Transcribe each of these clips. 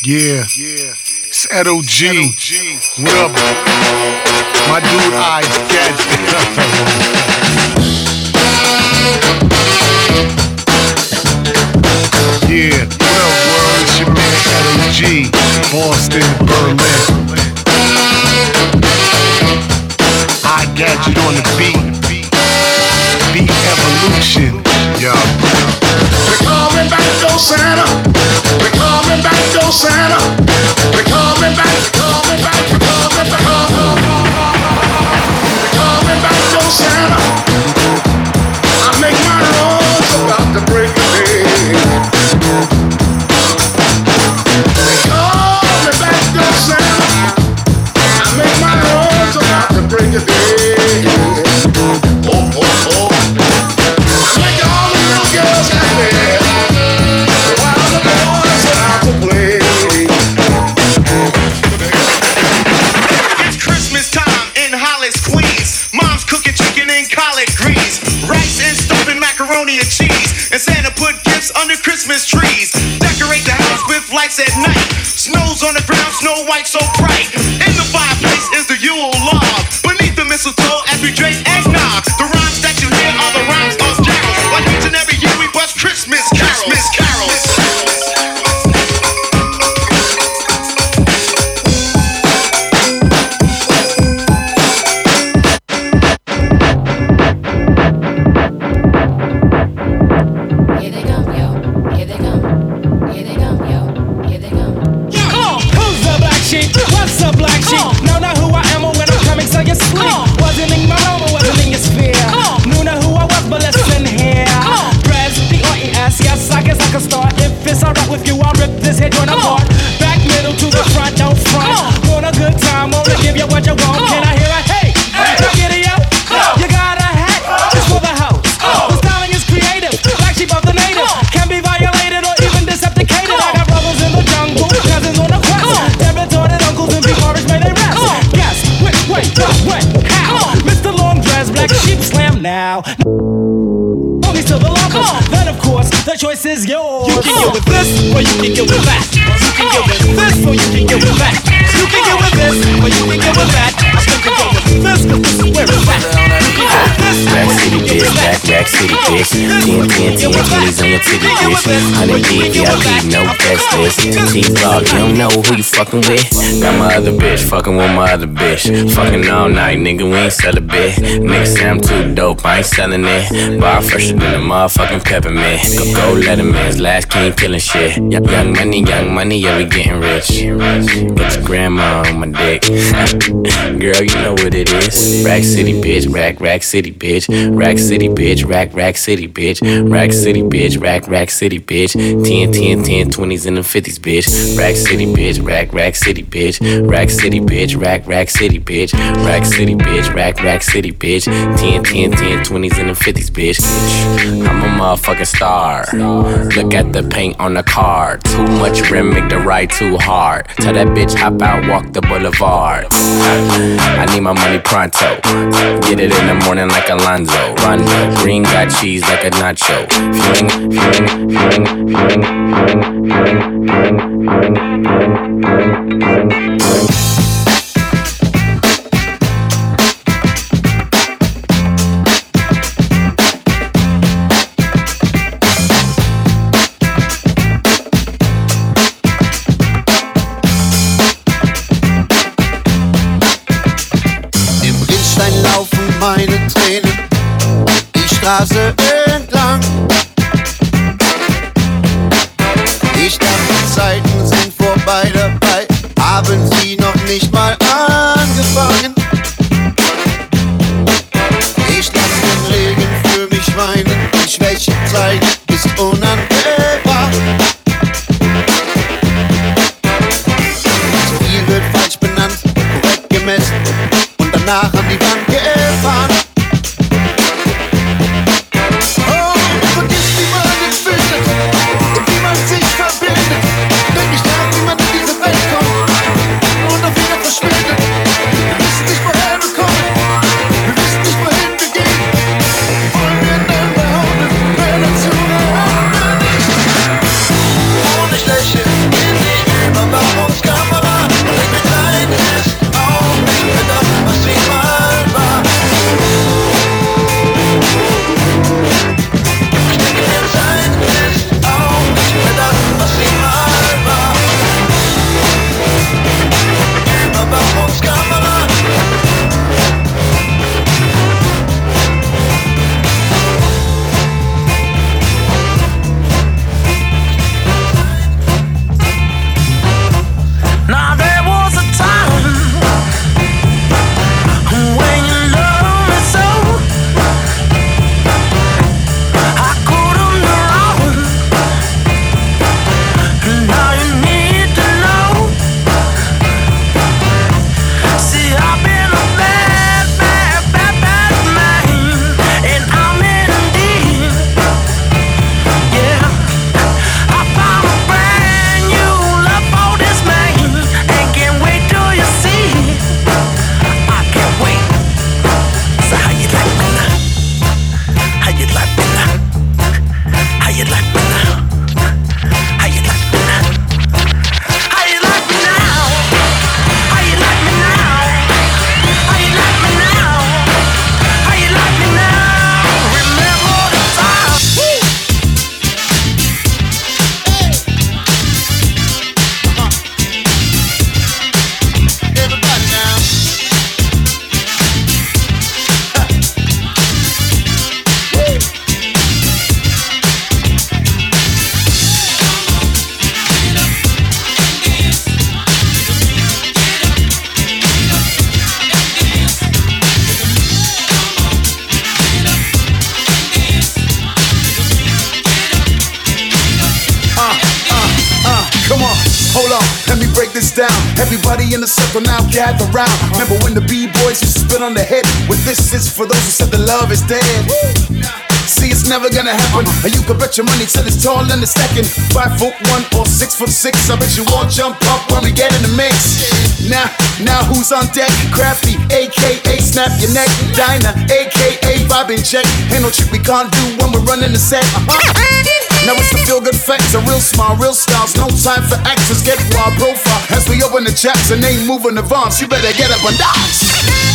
Yeah, it's Edo G. What up? My dude Eyes Gadget. Yeah, what up, world? It's your man Edo G. Boston, Berlin. I Gadget on the beat. Beat Evolution. Yo. We're coming back, go Santa. We're coming back, go Santa. We're coming back, coming back, coming back. We're coming back, go Santa. I make my runs about to break a day. We're coming back, go Santa. I make my runs about to break a day. Oh, oh, oh. I make all the little girls happy. It's Christmas time in Hollis, Queens. Mom's cooking chicken and collard greens, rice and stuffing macaroni and cheese. And Santa put gifts under Christmas trees. Decorate the house with lights at night. Snow's on the ground, Snow White so bright. In the fireplace is the Yule log. Beneath the mistletoe as we drink eggnog. The rhymes that you hear are the rhymes of carols. Like each and every year we bust Christmas carols. Choice is yours. You can get with this, or you can get with that. You can get with this, or you can get with that. You can get with this, or you can get with that. I still can get with this, cause this is where it's at. You can get with this, Rack City bitch, Rack City bitch. 10, 20s on your titty bitch. 100 VIP, no guest list. T-Vlog, you don't know who you fucking with. Got my other bitch, fucking with my other bitch. Fucking all night, nigga, we ain't sell a bit. Nigga say I'm too dope, I ain't selling it. Bar fresher than a motherfucking peppermint. Go Letterman's last king killing shit. Young money, yeah, we getting rich. Get your grandma on my dick. Girl, you know what it is. Rack City bitch, Rack City bitch. Rack City bitch, Rack City bitch. Rack City bitch, Rack City bitch. 10, 20s and the 50s bitch. Rack City bitch, Rack City bitch. Rack City bitch, Rack City bitch. Rack City bitch, Rack City bitch. 10, 20s and the 50s bitch. I'm a motherfucking star. Look at the paint on the car. Too much rim, make the ride too hard. Tell that bitch hop out, walk the boulevard. I need my money pronto. Get it in the morning like Alonzo. Rondo, green got cheese like a nacho. Meine Tränen die Straße entlang. Ich dachte, die Zeiten sind vorbei, dabei haben sie noch nicht mal angefangen. Ich lass den Regen für mich weinen, die Schwächezeit ist unankehrbar. Zu viel wird falsch benannt, korrekt gemessen und danach an die Wand gefahren. Oh, vergiss, wie man empfindet und wie man sich verbindet. Denk nicht nach, wie man in diese Welt kommt und auf wieder verschwindet. Wir wissen nicht, woher wir kommen, wir wissen nicht, wohin wir gehen. Wollen wir dann behaupten, wer dazu gehört, wer nicht. Ohne Schwäche, wir sehen überall. Hold on, let me break this down. Everybody in the circle now gather round. Remember when the B-boys used to spit on the head? Well, this is for those who said the love is dead. See, it's never gonna happen. And you can bet your money till it's tall in a second. 5'1" or 6'6". I bet you all jump up when we get in the mix. Now who's on deck? Crafty, aka Snap Your Neck. Dinah, aka Bob and Check. Ain't no trick we can't do when we're running the set. Now it's the feel good facts, a real smile, real styles. No time for actors, get wild profile. As we open the chaps and ain't moving the vines, you better get up and dance.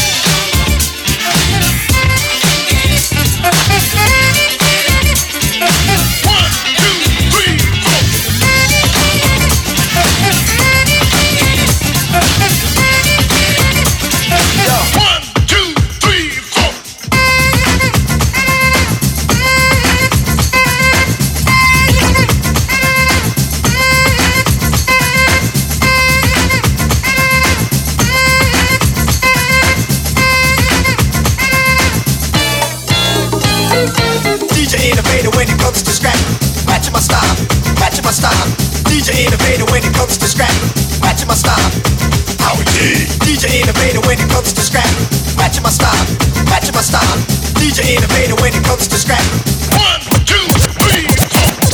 DJ innovator when it comes to scrap, matching my style. DJ innovator when it comes to scrap, matching my style, matching my style. DJ innovator when it comes to scrap. 1, 2, 3, 4.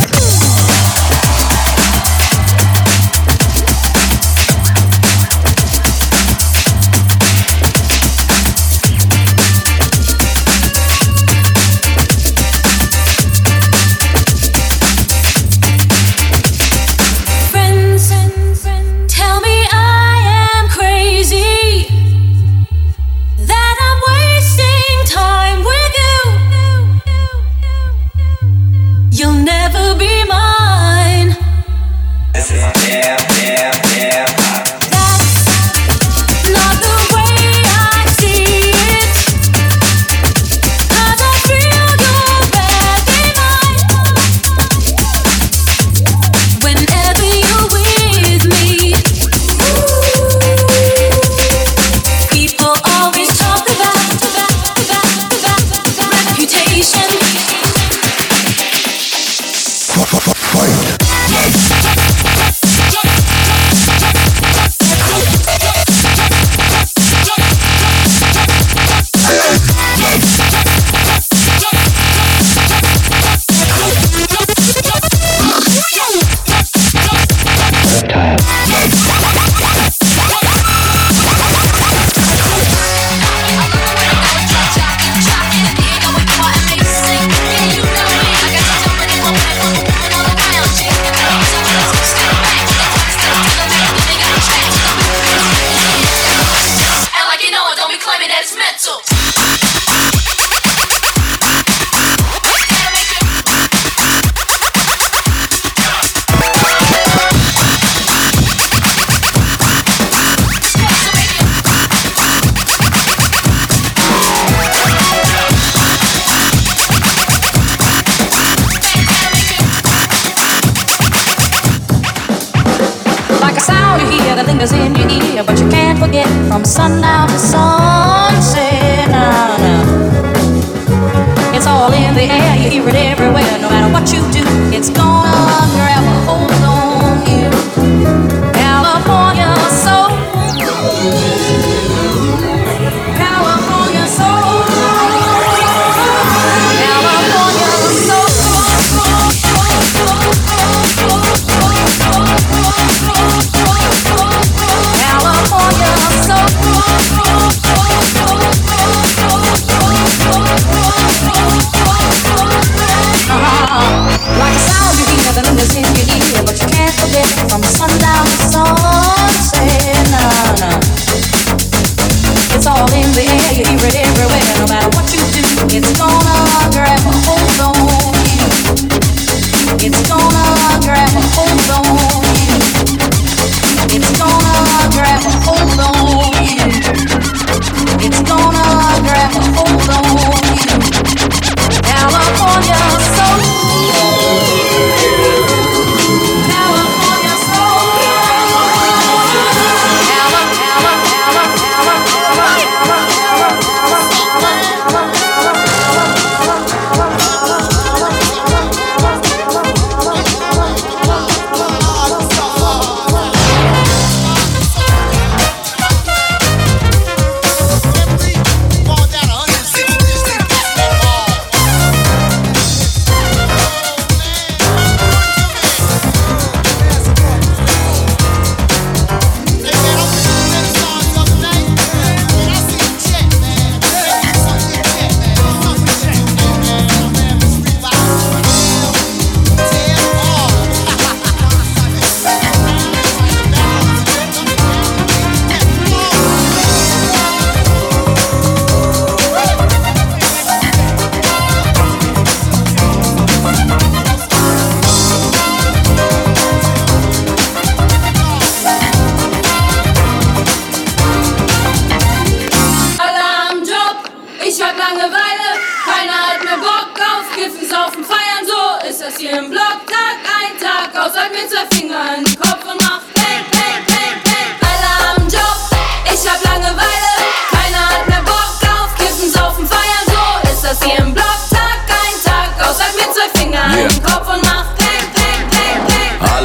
Lingers in your ear, but you can't forget from sundown to sunset. It's all in the air, you hear it everywhere. No matter what you do, it's gonna grab a hold on you. California soul, California soul, California soul. Like a sound you hear, the lingers in your ear, but you can't forget from sundown to sunset. It's all in the air, you hear it everywhere. No matter what you do, it's gonna grab a hold on you. It's gonna grab a hold on you. It's gonna grab a hold on you. It's gonna grab a hold on you. California soul, California soul.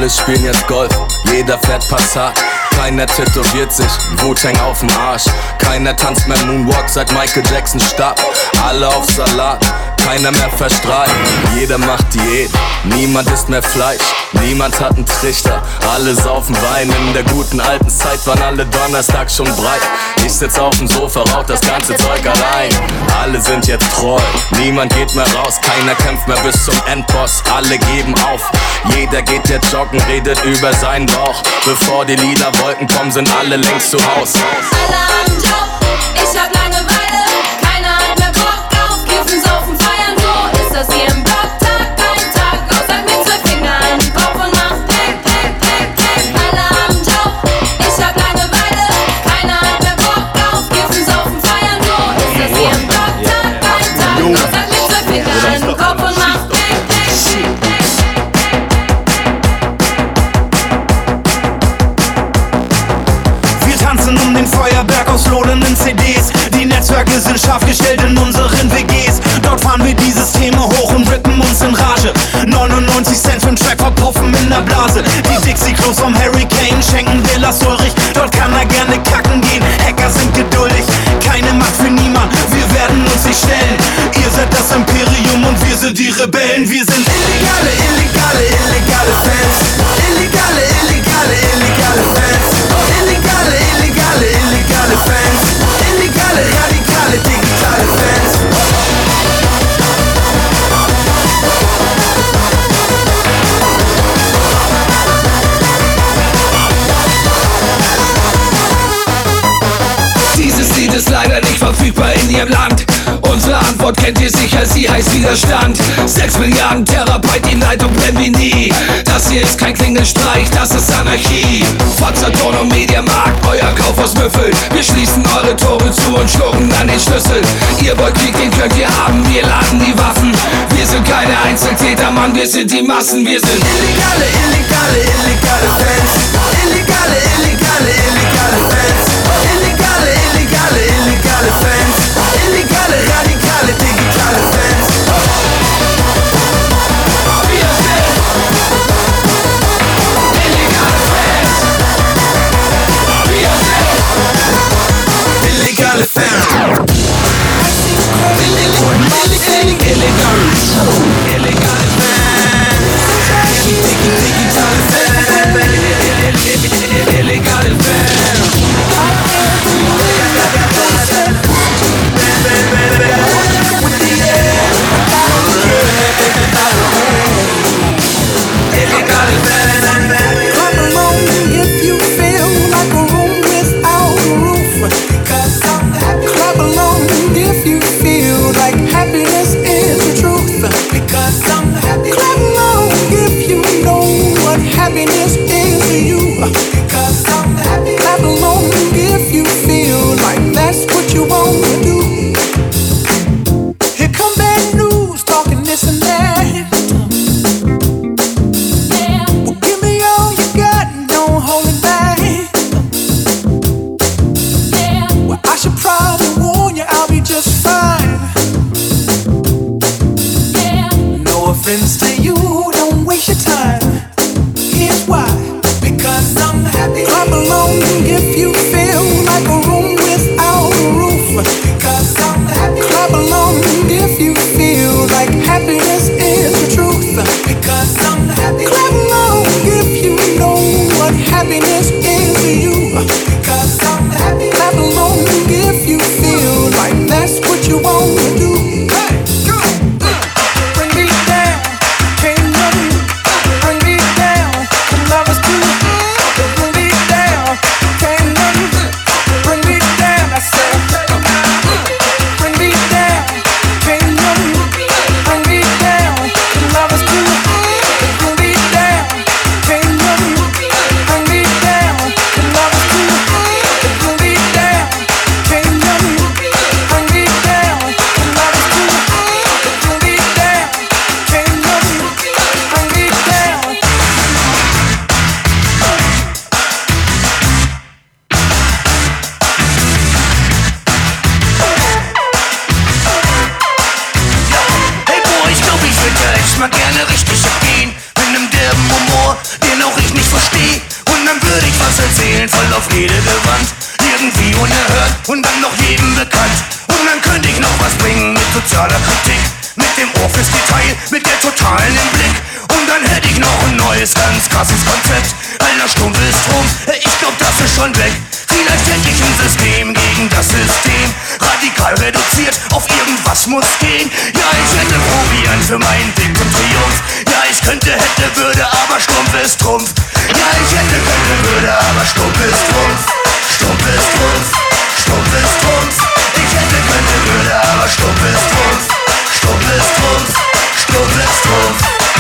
Alle spielen jetzt Golf, jeder fährt Passat. Keiner tätowiert sich, Wu-Tang auf dem Arsch. Keiner tanzt mehr Moonwalk seit Michael Jackson starb. Alle auf Salat, keiner mehr verstrahlt. Jeder macht Diät, niemand isst mehr Fleisch. Niemand hat einen Trichter, alle saufen Wein. In der guten alten Zeit waren alle Donnerstag schon breit. Ich sitz auf dem Sofa, rauch das ganze Zeug allein. Alle sind jetzt treu, niemand geht mehr raus. Keiner kämpft mehr bis zum Endboss, alle geben auf. Jeder geht jetzt joggen, redet über seinen Bauch. Bevor die lila Wolken kommen, sind alle längst zu Haus. Alle am Job, ich hab Langeweile. Keiner hat mehr Bock auf Kiffen, Saufen, Feiern. So ist das hier im Block. Tag ein, Tag aus, sag mir 2 Finger in den Kopf und mach Pack, Pack, Pack, Pack. Alle am Job, ich hab Langeweile. Keiner hat mehr Bock auf Kiffen, Saufen, Feiern. So ist das hier im Block. Tag ein, Tag aus, sag mir 2 Finger in den Kopf und mach Pack, Pack, Pack. Um den Feuerberg aus lohnenden CDs. Die Netzwerke sind scharf gestellt in unseren WGs. Dort fahren wir dieses Thema hoch und rippen uns in Rage. 99 Cent für einen Track verpuffen in der Blase. Die Dixie-Klos vom Hurricane schenken wir Lars Ulrich. Dort kann er gerne kacken gehen. Hacker sind geduldig, keine Macht für niemand. Wir werden uns nicht stellen. Ihr seid das Imperium und wir sind die Rebellen. Wir sind illegale, illegale, illegale Fans. Illegale, illegale, illegale Fans. Illegale, illegale, illegale Fans. Illegale, radikale, digitale Fans. Dieses Lied ist leider nicht verfügbar in ihrem Land. Unsere Antwort kennt ihr sicher, sie heißt Widerstand. 6 Milliarden Terabyte, die Leitung brennen wie nie. Das hier ist kein Klingelstreich, das ist Anarchie. Saturn und Mediamarkt, euer Kaufhaus müffelt. Wir schließen eure Tore zu und schlucken an den Schlüssel. Ihr wollt Krieg, den könnt ihr haben, wir laden die Waffen. Wir sind keine Einzeltäter, Mann, wir sind die Massen. Wir sind illegale, illegale, illegale Fans. Illegale, illegale, illegale Fans. Illegale, illegale, illegale Fans. Illegale, radikale, digitale Fans. Wir sind illegale Fans. Wir sind illegale Fans. Illegale Fans. Digitale Fans. Illegale Fans. Clap along if you feel like a room without a roof. Clap along if you feel like happiness is the truth. Clap along if you know what happiness is to you. Clap along if you feel like that's what you want to do. Here come bad news talking this and that. Well, give me all you got and don't hold it back. Well, I should probably warn you, I'll be just fine. No offense to you, don't waste your time. Here's why. Because I'm happy. Clap Stellen voll auf jede Gewand. Irgendwie unerhört und dann noch jedem bekannt. Und dann könnte ich noch was bringen mit sozialer Kritik, mit dem Ohr fürs Detail, mit der Totalen im Blick. Und dann hätte ich noch ein neues, ganz krasses Konzept. Alter, stumpf ist Strom, ich glaub, das ist schon weg. Vielleicht hätte ich ein System gegen das System, radikal reduziert, auf irgendwas muss gehen. Ja, ich hätte probieren für meinen Weg zum Triumph. Ja, ich könnte, hätte, würde, aber stumpf ist Trumpf. Ja, ich hätte, könnte, würde, aber stumpf ist Trumpf. Stumpf ist Trumpf, stumpf ist Trumpf. Ich hätte, könnte, würde, aber stumpf ist Trumpf. Stumpf ist Trumpf, stumpf ist Trumpf.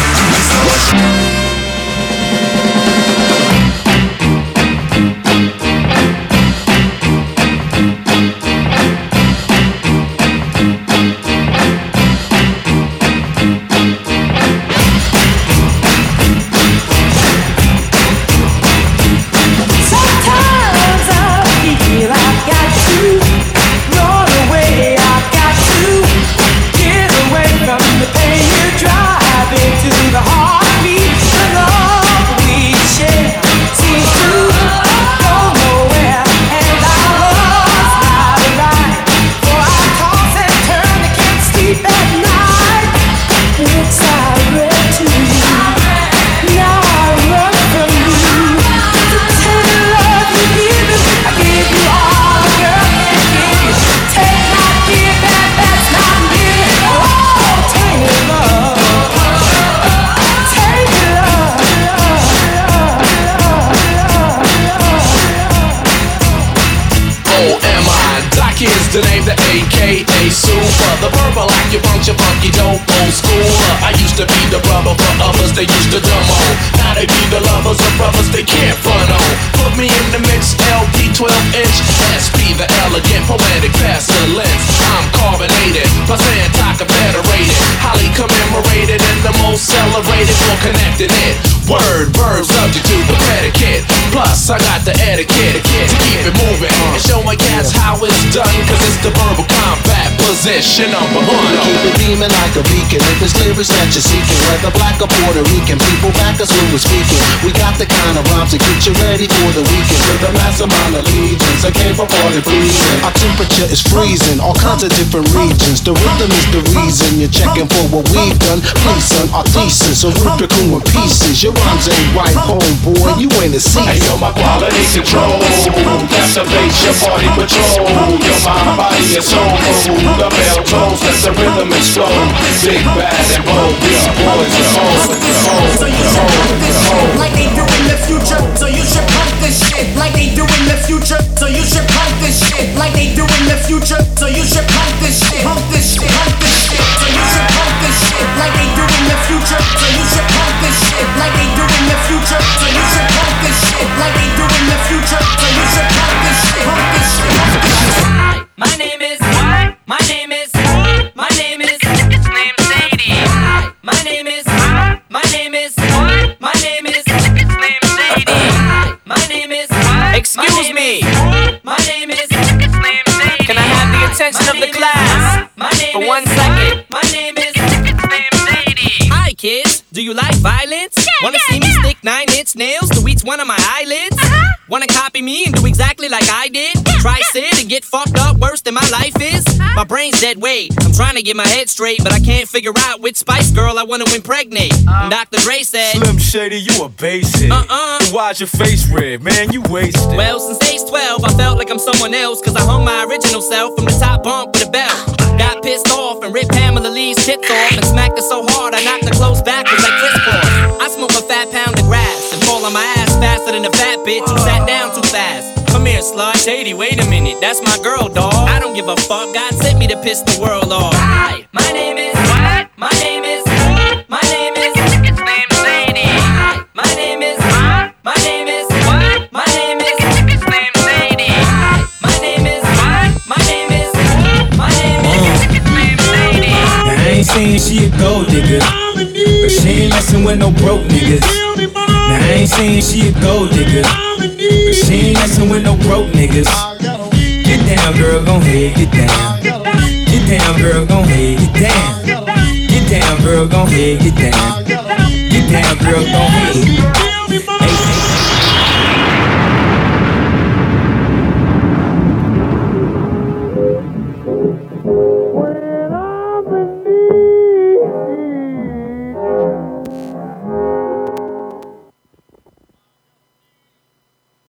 The name, the AKA Super, the verbal acupuncture, funky dope, old school. I used to be the brother for others, they used to dumb on. Now they be the lovers of brothers they can't front on. Put me in the mix, LP 12-inch, SP the elegant, poetic pestilence. I'm carbonated, plus anti-confederated, highly commemorated and the most celebrated for connecting it. Word, verb, subject to the predicate. Plus I got the etiquette to keep it moving and show my cats how it's done, cause it's the verbal combat position number one. Keep it beaming like a beacon. If it's lyrics that you're seeking, whether black or Puerto Rican, people back us when we're speaking. We got the kind of rhymes to get you ready for the weekend. With a mass amount of legions, I came for party pleasing. Our temperature is freezing, all kinds of different regions. The rhythm is the reason you're checking for what we've done. Please, son, our thesis, a Rubicon in pieces. Your rhymes ain't right, homeboy, you ain't a season. Hey, yo, my quality control, activate your party patrol. Your mind, body, and soul move. The bell tolls, let the rhythm explode. Big, bad, and bold, we are boys and hoes. So you should pump this shit like they do in the future. So you should pump this shit like they do in the future. So you should pump this shit like they do in the future. So you should pump this shit, pump this shit, pump this shit. So you should pump this shit like they do in the future. So you should pump this shit like they do in the future. So you should pump this shit like they do in the future. So you should pump this shit, pump this shit, pump this shit. My name is what? My name is my name is it's named Sadie. My name is my name is what? My name is it's named Sadie. My name is what? Excuse me. My name is it's named Sadie. Can I have the attention of the class for 1 second? My name is it's named Sadie. Hi kids, do you like violence? Wanna see me stick 9-inch nails to each one of my eyelids? Wanna copy me and do exactly like I did? Try sit and get fucked up worse than my life is? My brain's dead weight. I'm trying to get my head straight, but I can't figure out which Spice Girl I wanna impregnate. And Dr. Dre said, Slim Shady, you a basic. Why's your face red, man? You wasted. Well, since age 12, I felt like I'm someone else, cause I hung my original self from the top bunk with a belt. Got pissed off and ripped Pamela Lee's tits off and smacked her so hard I knocked her clothes backwards like Chris Paul. I smoke a fat pound of grass and fall on my ass faster than a fat bitch who sat down too fast. Come here, slut. Shady, wait a minute, that's my girl, dawg. I don't give a fuck, God sent me to piss the world off. Hi, my name is what? My name is my name is it's named Sadie. My name is my name is what? My name is it's named Sadie. My name is what? My name is my name is it's named Sadie. Now I ain't saying she a gold digger, but she ain't messing with no broke niggas. Now I ain't saying she a gold digger, but she ain't messing with no broke niggas. Get down, girl, gon' head, get down. Get down, girl, gon' head, get down. Get down, girl, gon' head, get down. Get down, girl, gon' head.